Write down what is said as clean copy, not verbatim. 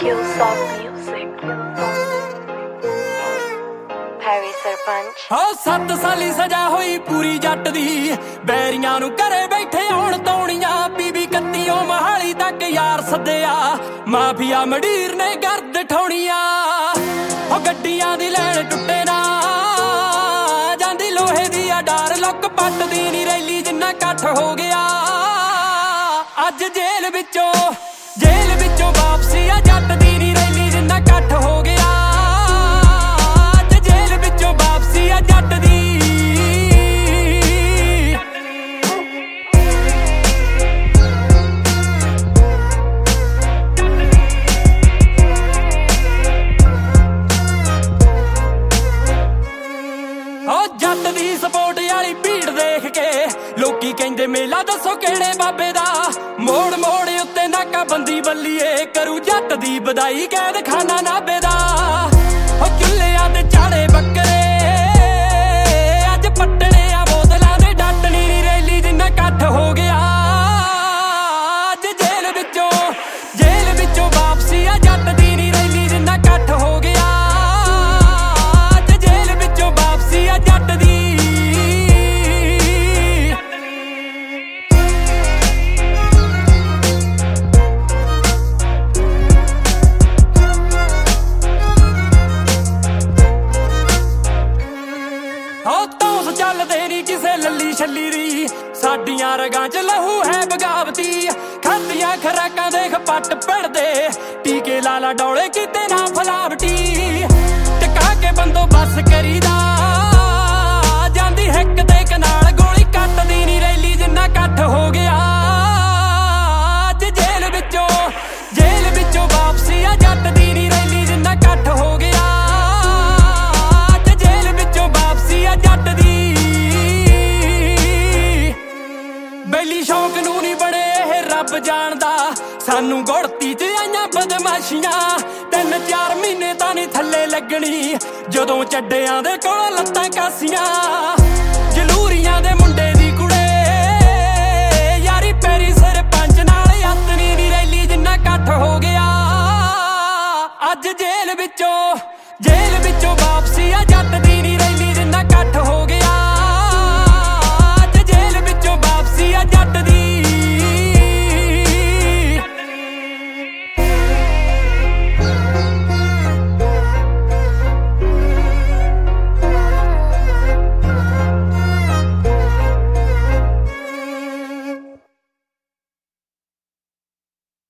Harry sarpanch 7 ਸਾਲੀ ਸਜ਼ਾ ਹੋਈ ਪੂਰੀ ਜੱਟ ਦੀ ਬੈਰੀਆਂ ਨੂੰ ਘਰੇ ਬੈਠੇ ਆਉਣ ਤੌਣੀਆਂ ਬੀਬੀ ਕੱਤੀਓ ਮਹਾਲੀ ਤੱਕ ਯਾਰ ਸੱਦਿਆ ਮਾਫੀਆ ਮੰਡੀਰ ਨੇ ਗਰਦ ਠਾਉਣੀਆਂ ਉਹ ਗੱਡੀਆਂ ਦੀ ਲੈਣ ਟੁੱਟੇ ਨਾ ਜਾਂਦੀ ਲੋਹੇ ਦੀ ਆ ਡਾਰ ਲੁੱਕ ਪੱਟਦੀ ਨੀ ਰੈਲੀ ਜਿੰਨਾ ਇਕੱਠ ਹੋ ਗਿਆ ਅੱਜ ਜੇਲ੍ਹ ਵਿੱਚੋਂ ਵਾਪਸੀ ਆ ਜੱਟ ਦੀ ਨੀ ਰੈਲੀ ਜਿੰਨਾ ਇਕੱਠ ਹੋ ਗਿਆ ਅੱਜ ਜੇਲ੍ਹ ਵਿੱਚੋਂ ਵਾਪਸੀ ਆ ਜੱਟ ਦੀ ਜੱਟ ਦੀ ਸਪੋਰਟ ਵਾਲੀ ਭੀੜ ਦੇਖ ਕੇ ਲੋਕੀ ਕਹਿੰਦੇ ਮੇਲਾ ਦੱਸੋ ਕਿਹੜੇ ਬਾਬੇ ਦਾ ਮੋੜ ਮੋੜ ਉੱਤੇ ਨਾਕਾਬੰਦੀ ਬੱਲੀਏ ਕਰੂ ਜੱਟ ਦੀ ਵਧਾਈ ਕੈਦ ਖਾਨਾ ਨਾਬੇ ਦਾ ਉਹ ਚੁੱਲ੍ਹਿਆਂ ਤੇ ਚਾੜੇ ਬੱਕਰੇ ਅੱਜ ਪੱਟਣੇ ਆ ਬੋਤਲਾਂ ਦੇ ਡੱਟਣੀ ਨੀ ਰੈਲੀ ਜਿੰਨਾ ਇਕੱਠ ਹੋ ਗਿਆ ਅੱਜ ਜੇਲ੍ਹ ਵਿੱਚੋਂ ਵਾਪਸੀ ਆ ਜੱਟ ਦੀ ਨੀ ਰੈਲੀ ਜਿੰਨਾ ਇਕੱਠ ਹੋ ਗਿਆ ਅੱਜ ਜੇਲ੍ਹ ਵਿੱਚੋਂ ਵਾਪਸੀ ਆ ਜੱਟ ਦੀ ਚੱਲਦੇ ਨੀ ਕਿਸੇ ਲੱਲੀ ਛੱਲੀ ਦੀ ਸਾਡੀਆਂ ਰਗਾਂ 'ਚ ਲਹੂ ਹੈ ਬਗਾਵਤੀ ਖਾਧੀਆਂ ਖਰਾਕਾਂ ਦੇਖ ਪੱਟ ਪਿੜਦੇ ਟੀਕੇ ਲਾਲਾ ਡੌਲੇ ਕੀਤੇ ਨਾ ਫਲਾਵਟੀ ਟਕਾ ਕੇ ਬੰਦੋ ਬੱਸ ਕਰੀਦਾ ਜਾਂਦੀ ਹਿੱਕ ਦੇ ਕਨਾਲ ਗੋਲੀ ਕੱਟਦੀ ਨੀ ਰੈਲੀ ਜਿੰਨਾ ਇਕੱਠ ਹੋ ਗਿਆ ਅੱਜ ਜੇਲ੍ਹ ਵਿੱਚੋਂ ਵਾਪਸੀ ਆ ਜੱਟ ਦੀ ਨੀ ਰੈਲੀ ਜਿੰਨਾ ਇਕੱਠ ਹੋ ਗਿਆ ਅੱਜ ਜੇਲ੍ਹ ਵਿੱਚੋਂ ਵਾਪਸੀ ਆ ਜੱਟ ਦੀ ਬੈਲੀ ਸ਼ੌਕ ਨੂੰ ਨੀ ਬਣੇ ਇਹ ਰੱਬ ਜਾਣਦਾ ਸਾਨੂੰ ਗੁੜਤੀ 'ਚ ਆਈਆਂ ਬਦਮਾਸ਼ੀਆਂ 3-4 ਮਹੀਨੇ ਤਾਂ ਨੀ ਥੱਲੇ ਲੱਗਣੀ ਜਦੋਂ ਚੱਡਿਆਂ ਦੇ ਕੋਲ ਲੱਤਾਂ ਕਾਸੀਆਂ